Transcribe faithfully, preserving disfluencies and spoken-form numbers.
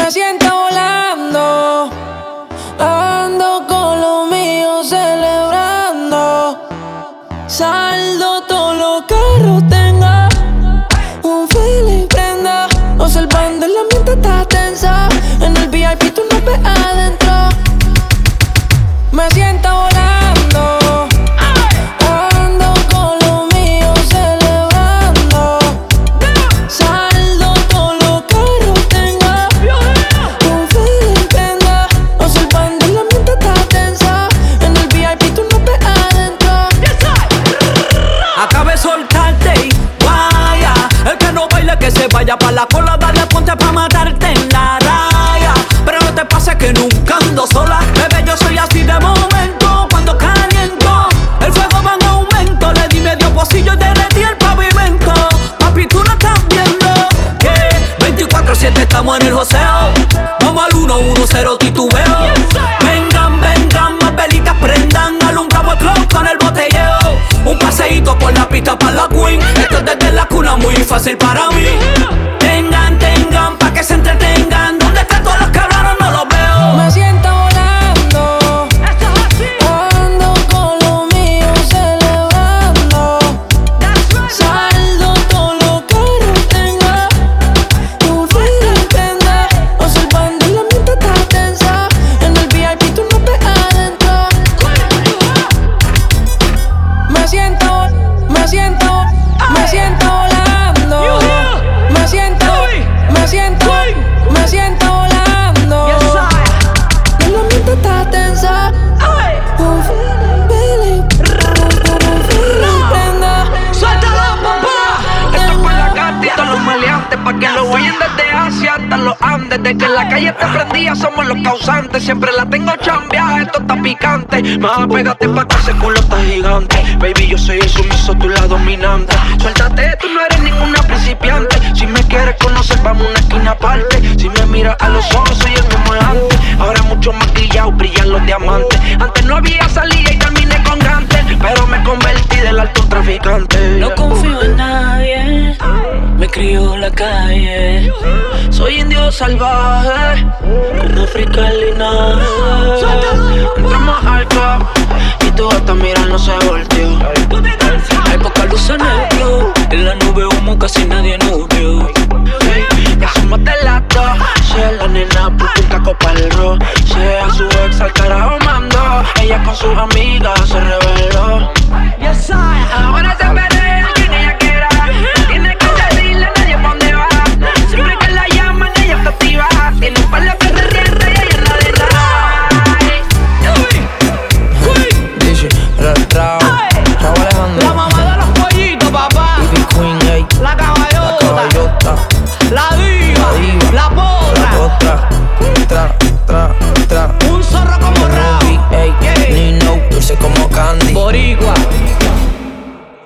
Me siento volando, ando con lo mío celebrando. Saldo todo lo que carros tenga, un feeling prenda. Observando el ambiente está tensa. En el V I P tú no ves adentro. Me siento volando, ando con lo mío celebrando. Saldo todo lo que carros tenga, un feeling prenda. Observando el ambiente está tensa. En el V I P tú no ves adentro. Acabé de soltarte y vaya. El que no baile que se vaya pa' la cola. Dale ponte pa' matarte en la raya. Pero no te pase que nunca ando sola. Bebé, yo soy así de momento. Cuando caliento, el fuego va en aumento. Le di medio pocillo y derretí el pavimento. Papi, tú no estás viendo que veinticuatro siete estamos en el joseo. Vamos al uno uno cero titubeo. Vengan, vengan, más velitas prendan. Alumbramos el club con el botelleo. Un paseíto por la pista para la queen. Esto es desde la cuna muy fácil para mí. Tengan, tengan, pa' que se entretengan. ¿Dónde están todos los cabrones? No los veo. Me siento volando, ando con lo mío celebrando. Saldo todo lo que carros tenga, un feeling prenda. Observando el ambiente está tensa. En el V I P tú no ves adentro. Me siento, me siento, me siento volando. Me siento, me siento, me siento volando. El ambiente está tensa. Un feeling, un feeling prenda. ¡Suéltalo, papá! Esto es por la carta y todos los maleantes, pa' que lo vayan desde Asia hasta los Andes. De que la calle te prendía somos los causantes. Siempre la tengo chambeada, esto está picante. Más pégate pa' que ese culo está gigante. Baby, yo soy el sumiso, tú la dominante. Suéltate, tú no eres ninguna principiante. Si me quieres conocer, vamos a una esquina aparte. Si me miras a los ojos, soy el mismo de antes. Ahora mucho maquillado, brillan los diamantes. Antes no había salida y terminé con gantes, pero me convertí del alto traficante. No confío en nadie, me crió la calle. Soy indio salvaje, con África en linaje. Entramos al club y tú hasta mirar no se volteó. Hay poca luz en el club. En la nube humo casi nadie nos vio. Ya somos de las dos. Sea la nena puta un caco pa'l ro. Sea su ex al carajo mandó. Ella con sus amigas se revolvió.